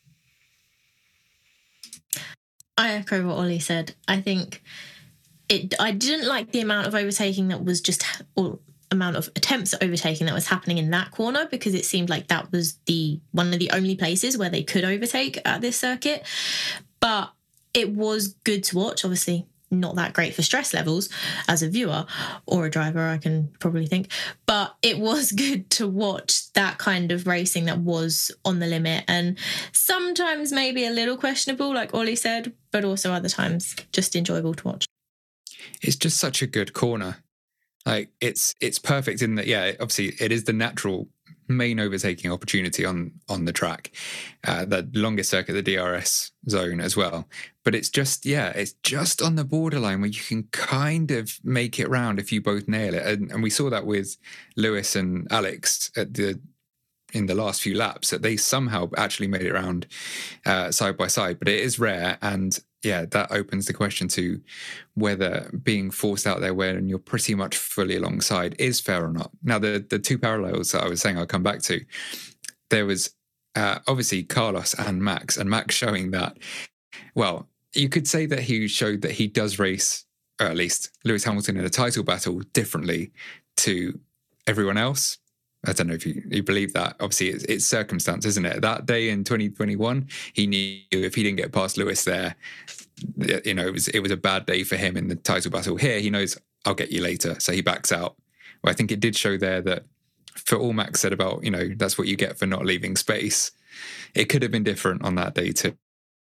I echo what Ollie said. I think it. I didn't like the amount of overtaking that was just, or amount of attempts at overtaking that was happening in that corner, because it seemed like that was the one of the only places where they could overtake at this circuit. But it was good to watch, obviously. Not that great for stress levels as a viewer or a driver, I can probably think, but it was good to watch that kind of racing that was on the limit, and sometimes maybe a little questionable, like Ollie said, but also other times just enjoyable to watch. It's just such a good corner. Like it's it's perfect in that, yeah, obviously it is the natural main overtaking opportunity on on the track, uh, the longest circuit, the D R S zone as well. But it's just, yeah, it's just on the borderline where you can kind of make it round if you both nail it. And, and we saw that with Lewis and Alex at the in the last few laps, that they somehow actually made it round uh, side by side. But it is rare, and yeah, that opens the question to whether being forced out there when you're pretty much fully alongside is fair or not. Now, the the two parallels that I was saying I'll come back to, there was uh, obviously Carlos and Max, and Max showing that, well, you could say that he showed that he does race, or at least Lewis Hamilton in a title battle, differently to everyone else. I don't know if you, you believe that. Obviously, it's, it's circumstance, isn't it? That day in twenty twenty-one, he knew if he didn't get past Lewis there, you know, it was it was a bad day for him in the title battle. Here, he knows, I'll get you later, so he backs out. Well, I think it did show there that for all Max said about, you know, that's what you get for not leaving space, it could have been different on that day too.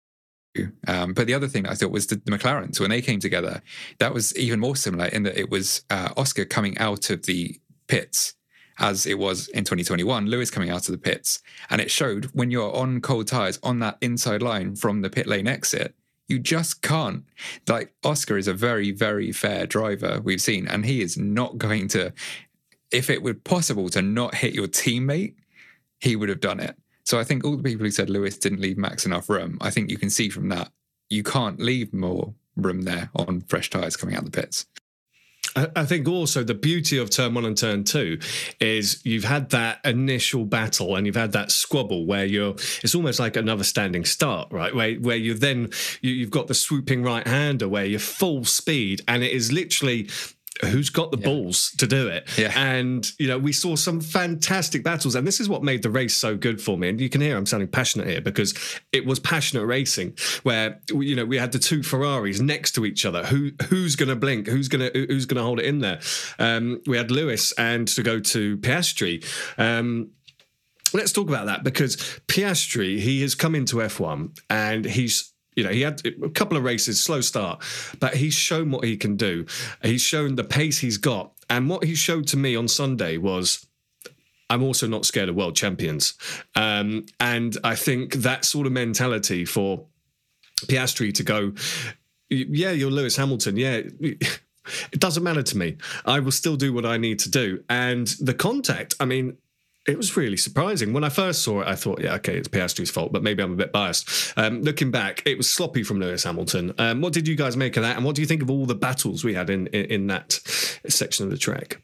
Um, but the other thing I thought was the, the McLarens, when they came together, that was even more similar in that it was uh, Oscar coming out of the pits, as it was in twenty twenty-one, Lewis coming out of the pits. And it showed when you're on cold tyres on that inside line from the pit lane exit, you just can't. Like, Oscar is a very, very fair driver we've seen, and he is not going to, if it were possible to not hit your teammate, he would have done it. So I think all the people who said Lewis didn't leave Max enough room, I think you can see from that, you can't leave more room there on fresh tyres coming out the pits. I think also the beauty of turn one and turn two is you've had that initial battle and you've had that squabble where you're, it's almost like another standing start, right? Where where you then, you, you've got the swooping right-hander where you're full speed, and it is literally who's got the yeah. balls to do it. Yeah. And, you know, we saw some fantastic battles, and this is what made the race so good for me. And you can hear I'm sounding passionate here because it was passionate racing where, you know, we had the two Ferraris next to each other. Who Who's going to blink? Who's going to who's going to hold it in there? Um, we had Lewis, and to go to Piastri. Um, let's talk about that, because Piastri, he has come into F one and he's, you know, he had a couple of races, slow start, but he's shown what he can do. He's shown the pace he's got. And what he showed to me on Sunday was, I'm also not scared of world champions. Um, and I think that sort of mentality for Piastri to go, yeah, you're Lewis Hamilton. Yeah, it doesn't matter to me. I will still do what I need to do. And the contact, I mean, It was really surprising. When I first saw it, I thought, yeah, okay, it's Piastri's fault, but maybe I'm a bit biased. Um, looking back, it was sloppy from Lewis Hamilton. Um, what did you guys make of that? And what do you think of all the battles we had in, in, in that section of the track?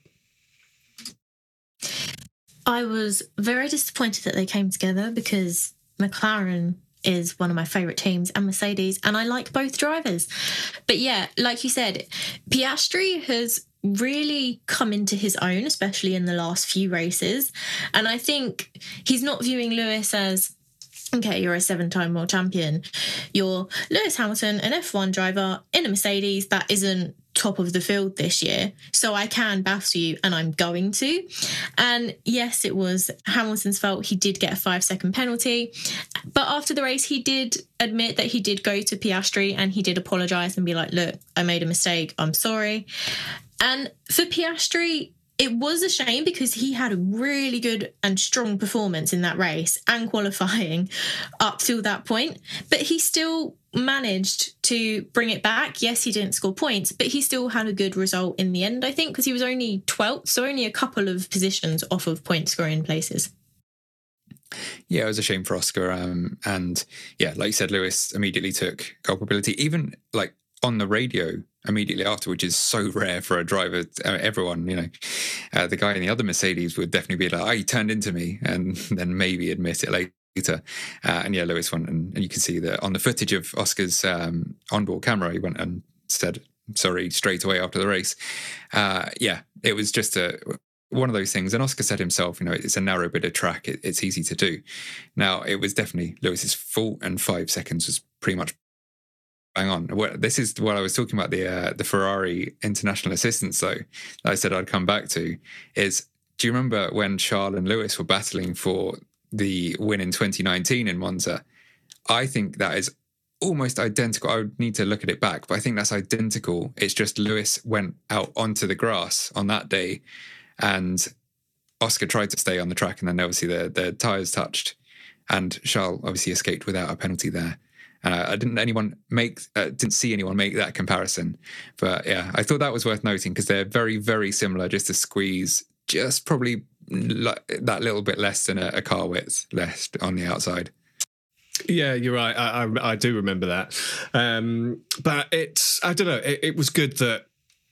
I was very disappointed that they came together because McLaren is one of my favourite teams and Mercedes, and I like both drivers. But yeah, like you said, Piastri has really come into his own, especially in the last few races. And I think he's not viewing Lewis as, okay, you're a seven-time world champion. You're Lewis Hamilton, an F one driver in a Mercedes that isn't top of the field this year. So I can battle you, and I'm going to. And yes, it was Hamilton's fault. He did get a five-second penalty. But after the race, he did admit that he did go to Piastri and he did apologise and be like, look, I made a mistake. I'm sorry. And for Piastri, it was a shame because he had a really good and strong performance in that race and qualifying up till that point. But he still managed to bring it back. Yes, he didn't score points, but he still had a good result in the end, I think, because he was only twelfth, so only a couple of positions off of point scoring places. Yeah, it was a shame for Oscar. Um, and yeah, like you said, Lewis immediately took culpability, even like on the radio immediately after, which is so rare for a driver. Uh, everyone, you know, uh, the guy in the other Mercedes would definitely be like, oh, he turned into me, and then maybe admit it later. Uh, and yeah, Lewis went, and, and you can see that on the footage of Oscar's um, onboard camera, he went and said sorry straight away after the race. Uh, yeah, it was just a one of those things. And Oscar said himself, you know, it's a narrow bit of track. It, it's easy to do. Now, it was definitely Lewis's fault, and five seconds was pretty much bang on. This is what I was talking about, the uh, the Ferrari international assistants, though, that I said I'd come back to, is, do you remember when Charles and Lewis were battling for the win in twenty nineteen in Monza? I think that is almost identical. I would need to look at it back, but I think that's identical. It's just Lewis went out onto the grass on that day, and Oscar tried to stay on the track, and then obviously the, the tyres touched, and Charles obviously escaped without a penalty there. Uh, I didn't anyone make uh, didn't see anyone make that comparison, but yeah, I thought that was worth noting because they're very, very similar. Just a squeeze, just probably l- that little bit less than a, a car width left on the outside. Yeah, you're right. I I, I do remember that, um, but it's I don't know. It, it was good that.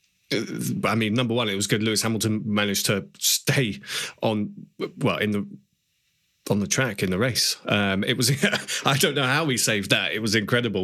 I mean, number one, it was good Lewis Hamilton managed to stay on well in the. on the track in the race. Um, it was, I don't know how he saved that. It was incredible.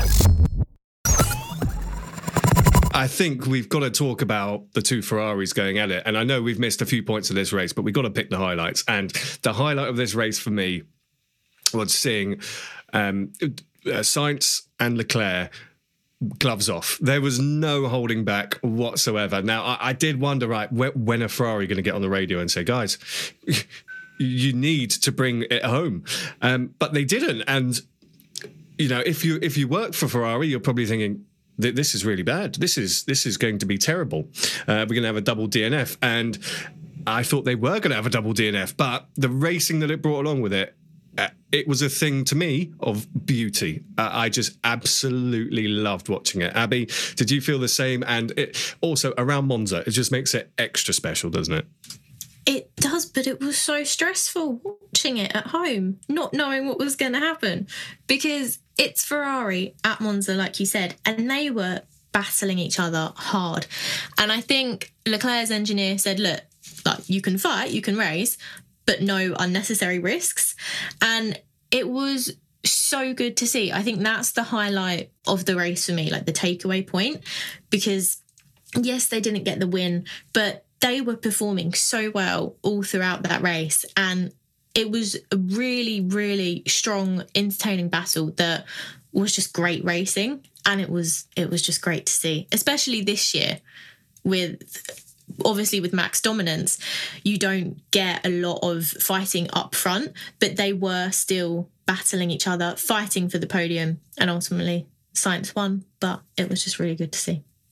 I think we've got to talk about the two Ferraris going at it. And I know we've missed a few points of this race, but we've got to pick the highlights. And the highlight of this race for me was seeing um, uh, Sainz and Leclerc gloves off. There was no holding back whatsoever. Now, I, I did wonder, right, when are Ferrari going to get on the radio and say, guys, you need to bring it home, um, but they didn't. And you know, if you if you work for Ferrari, you're probably thinking, this is really bad. This is this is going to be terrible. Uh, we're going to have a double D N F, and I thought they were going to have a double D N F, but the racing that it brought along with it, uh, it was a thing to me of beauty. Uh, I just absolutely loved watching it. Abby, did you feel the same? And it also around Monza, it just makes it extra special, doesn't it? It does, but it was so stressful watching it at home, not knowing what was going to happen, because it's Ferrari at Monza, like you said, and they were battling each other hard. And I think Leclerc's engineer said, look, like, you can fight, you can race, but no unnecessary risks. And it was so good to see. I think that's the highlight of the race for me, like the takeaway point, because yes, they didn't get the win, but they were performing so well all throughout that race. And it was a really, really strong, entertaining battle that was just great racing. And it was it was just great to see, especially this year with, obviously with Max dominance, you don't get a lot of fighting up front, but they were still battling each other, fighting for the podium, and ultimately Sainz won. But it was just really good to see.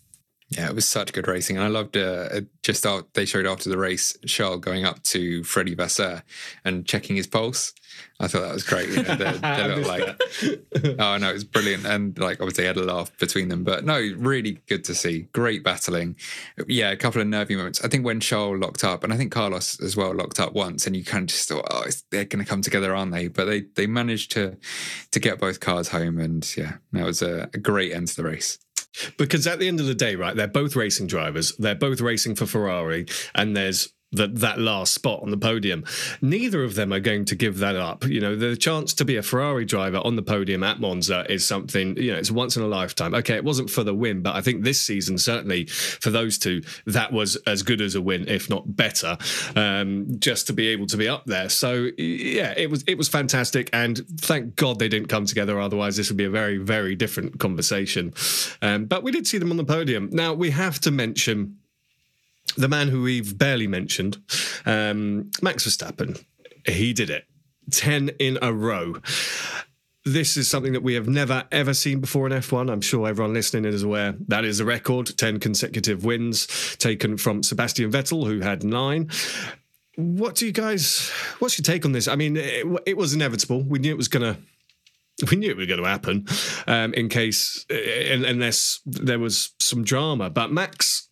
Yeah, it was such good racing. And I loved uh, just out, they showed after the race, Charles going up to Freddie Vasseur and checking his pulse. I thought that was great. You know, the, the little, like, oh no, it was brilliant. And like, obviously, had a laugh between them. But no, really good to see. Great battling. Yeah, a couple of nervy moments. I think when Charles locked up, and I think Carlos as well locked up once, and you kind of just thought, oh, it's, they're going to come together, aren't they? But they they managed to to get both cars home, and yeah, that was a, a great end to the race. Because at the end of the day, right, they're both racing drivers. They're both racing for Ferrari, and there's that that last spot on the podium. Neither of them are going to give that up. You know, the chance to be a Ferrari driver on the podium at Monza is something, you know, it's once in a lifetime. Okay, it wasn't for the win, but I think this season, certainly for those two, that was as good as a win, if not better, um, just to be able to be up there. So, yeah, it was it was fantastic. And thank God they didn't come together. Otherwise, this would be a very, very different conversation. Um, but we did see them on the podium. Now, we have to mention the man who we've barely mentioned, um, Max Verstappen. He did it. ten in a row. This is something that we have never, ever seen before in F one. I'm sure everyone listening is aware that is a record. ten consecutive wins taken from Sebastian Vettel, who had nine. What do you guys, what's your take on this? I mean, it, it was inevitable. We knew it was going to We knew it was going to happen um, in case, unless there was some drama. But Max,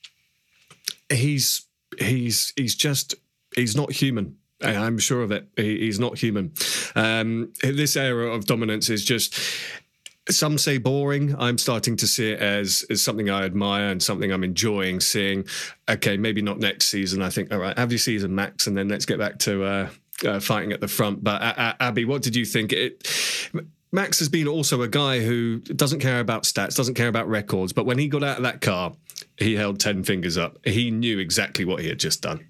he's he's he's just he's not human. I'm sure of it. He, he's not human. Um, this era of dominance is just, some say boring. I'm starting to see it as, as something I admire and something I'm enjoying seeing. Okay, maybe not next season. I think, all right, have your season, Max, and then let's get back to uh, uh, fighting at the front. But uh, uh, Abby, what did you think? It, Max has been also a guy who doesn't care about stats, doesn't care about records. But when he got out of that car, he held ten fingers up. He knew exactly what he had just done.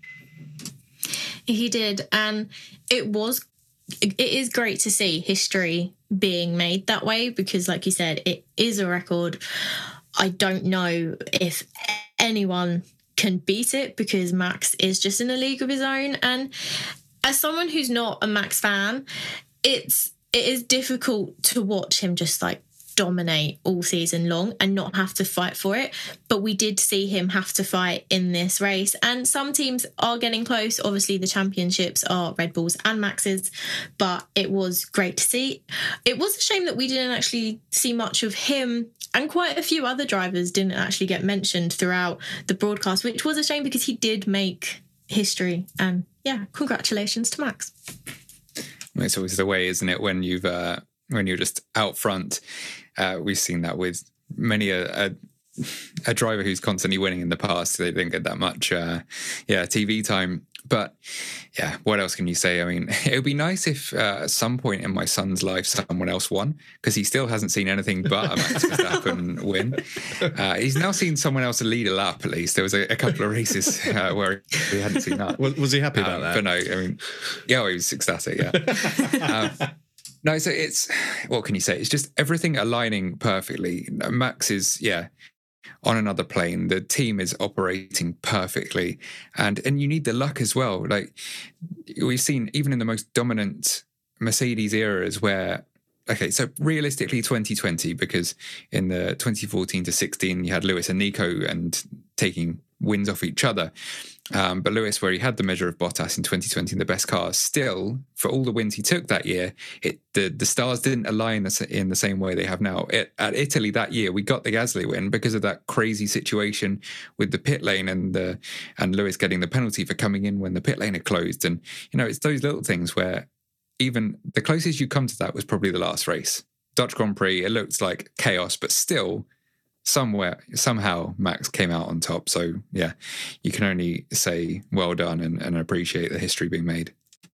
He did. And it was, it is great to see history being made that way, because like you said, it is a record. I don't know if anyone can beat it, because Max is just in a league of his own. And as someone who's not a Max fan, it's, it is difficult to watch him just like dominate all season long and not have to fight for it. But we did see him have to fight in this race, and some teams are getting close. Obviously the championships are Red Bull's and Max's, but it was great to see. It was a shame that we didn't actually see much of him, and quite a few other drivers didn't actually get mentioned throughout the broadcast, which was a shame because he did make history. And yeah, congratulations to Max. It's always the way, isn't it, when you've uh, when you're just out front. Uh, we've seen that with many a, a a driver who's constantly winning in the past. They didn't get that much, uh, yeah, T V time. But yeah, what else can you say? I mean, it would be nice if uh, at some point in my son's life someone else won, because he still hasn't seen anything but a Max Verstappen win. Uh, he's now seen someone else lead a lap, at least. There was a, a couple of races uh, where he hadn't seen that. Was, was he happy about um, that? But no, I mean, yeah, he was ecstatic, yeah. um, no, so it's, what can you say? It's just everything aligning perfectly. Max is, yeah, on another plane. The team is operating perfectly, and and you need the luck as well. Like we've seen even in the most dominant Mercedes eras where, okay, so realistically twenty twenty, because in the twenty fourteen to sixteen you had Lewis and Nico and taking wins off each other. Um, but Lewis, where he had the measure of Bottas in twenty twenty in the best cars, still, for all the wins he took that year, it the, the stars didn't align in the same way they have now. It, at Italy that year, we got the Gasly win because of that crazy situation with the pit lane and the and Lewis getting the penalty for coming in when the pit lane had closed. And, you know, it's those little things where even the closest you come to that was probably the last race. Dutch Grand Prix, it looked like chaos, but still, somewhere, somehow, Max came out on top. So, yeah, you can only say well done and, and appreciate the history being made.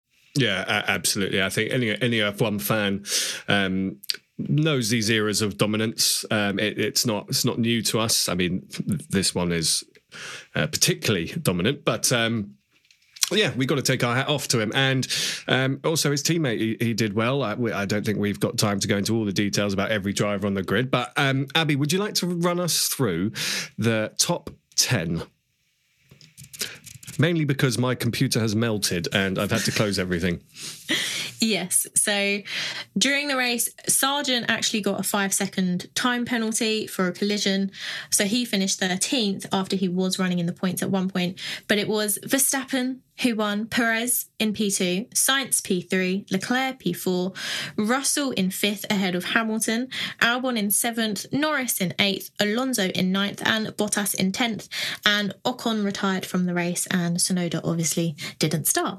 Yeah, absolutely. I think any any F one fan um, knows these eras of dominance. Um, it, it's not it's not new to us. I mean, this one is uh, particularly dominant, but. Um, Yeah, we've got to take our hat off to him. And um, also his teammate, he, he did well. I, we, I don't think we've got time to go into all the details about every driver on the grid. But um, Abby, would you like to run us through the top ten? Mainly because my computer has melted and I've had to close everything. Yes. So during the race, Sargent actually got a five second time penalty for a collision. So he finished thirteenth after he was running in the points at one point. But it was Verstappen who won, Perez in P two, Sainz P three, Leclerc P four, Russell in fifth ahead of Hamilton, Albon in seventh, Norris in eighth, Alonso in ninth and Bottas in tenth. And Ocon retired from the race and Tsunoda obviously didn't start.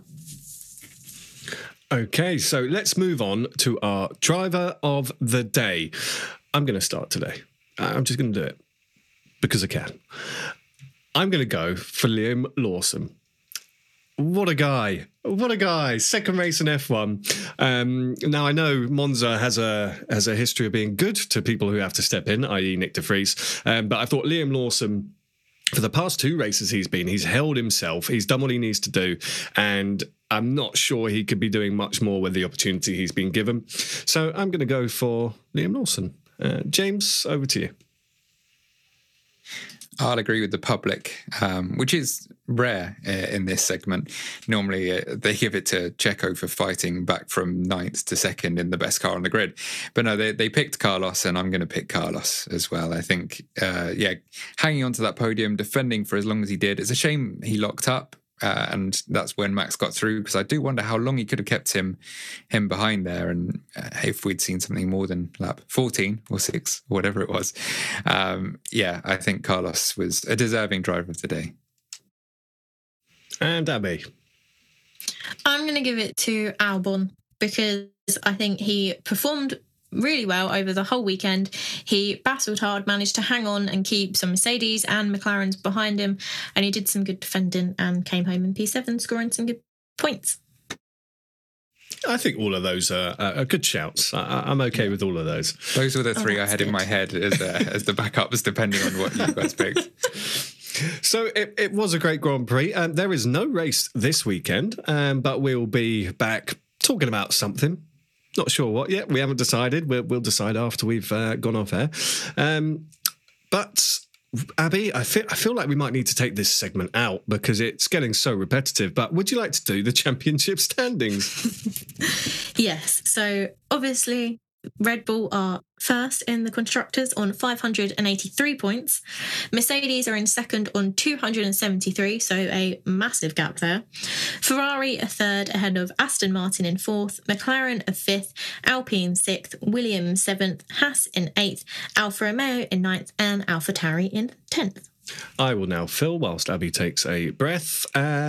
Okay, so let's move on to our driver of the day. I'm going to start today. I'm just going to do it because I can. I'm going to go for Liam Lawson. What a guy. What a guy. Second race in F one. Um, now, I know Monza has a has a history of being good to people who have to step in, that is. Nick de Vries. Um, but I thought Liam Lawson, for the past two races he's been, he's held himself. He's done what he needs to do. And I'm not sure he could be doing much more with the opportunity he's been given. So I'm going to go for Liam Lawson. Uh, James, over to you. I'll agree with the public, um, which is rare uh, in this segment. Normally, uh, they give it to Checo for fighting back from ninth to second in the best car on the grid. But no, they, they picked Carlos, and I'm going to pick Carlos as well. I think, uh, yeah, hanging on to that podium, defending for as long as he did. It's a shame he locked up. Uh, and that's when Max got through, because I do wonder how long he could have kept him him behind there, and uh, if we'd seen something more than lap fourteen or six, or whatever it was. Um, yeah, I think Carlos was a deserving driver of the day. And Abby? I'm going to give it to Albon, because I think he performed really well over the whole weekend. He battled hard, managed to hang on and keep some Mercedes and McLarens behind him, and he did some good defending and came home in P seven, scoring some good points. I think all of those are, are good shouts. I, I'm okay with all of those. Those were the three oh, I had good. in my head as, uh, as the backups, depending on what you guys picked. So it, it was a great Grand Prix. Um, there is no race this weekend, um, but we'll be back talking about something. Not sure what yet. We haven't decided. We'll, we'll decide after we've uh, gone off air. Um, but Abby, I feel I feel like we might need to take this segment out because it's getting so repetitive. But would you like to do the championship standings? Yes. So obviously, Red Bull are first in the constructors on five hundred eighty-three points. Mercedes are in second on two hundred seventy-three, so a massive gap there. Ferrari are third ahead of Aston Martin in fourth, McLaren are fifth, Alpine sixth, Williams seventh, Haas in eighth, Alfa Romeo in ninth, and AlphaTauri in tenth. I will now fill whilst Abby takes a breath.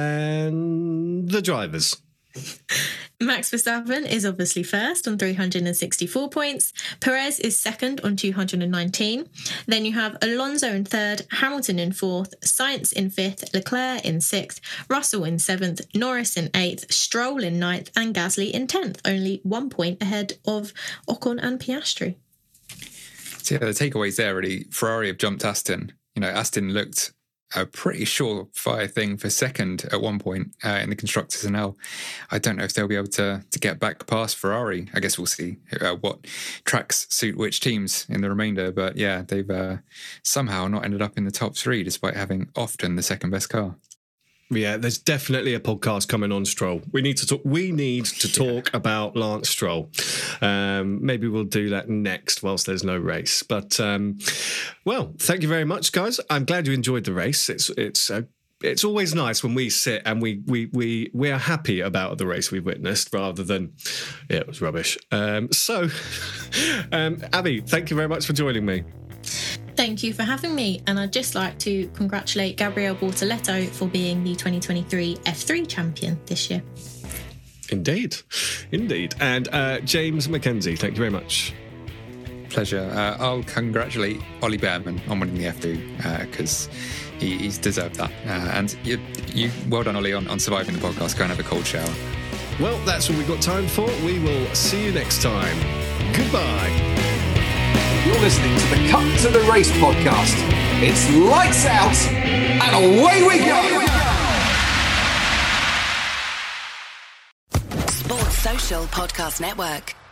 And the drivers. Max Verstappen is obviously first on three hundred sixty-four points. Perez is second on two hundred nineteen. Then you have Alonso in third, Hamilton in fourth, Sainz in fifth, Leclerc in sixth, Russell in seventh, Norris in eighth, Stroll in ninth, and Gasly in tenth, only one point ahead of Ocon and Piastri. So yeah, the takeaways there really, Ferrari have jumped Aston. You know, Aston looked a pretty surefire thing for second at one point uh, in the constructors, and now I don't know if they'll be able to to get back past Ferrari. I guess we'll see uh, what tracks suit which teams in the remainder. But yeah, they've uh, somehow not ended up in the top three despite having often the second best car. Yeah, there's definitely a podcast coming on Stroll. We need to talk. We need to talk yeah. about Lance Stroll. Um, maybe we'll do that next, whilst there's no race. But um, well, thank you very much, guys. I'm glad you enjoyed the race. It's it's uh, it's always nice when we sit and we we we we are happy about the race we've witnessed, rather than yeah, it was rubbish. Um, so, um, Abby, thank you very much for joining me. Thank you for having me, and I'd just like to congratulate Gabriel Bortoleto for being the twenty twenty-three F three champion this year. Indeed, indeed. And uh, James Mackenzie, thank you very much. Pleasure. Uh, I'll congratulate Ollie Behrman on winning the F two because uh, he, he's deserved that. Uh, and you, you, well done, Ollie, on, on surviving the podcast. Go and have a cold shower. Well, that's all we've got time for. We will see you next time. Goodbye. You're listening to the Cut to the Race podcast. It's lights out and away we go. Sports Social Podcast Network.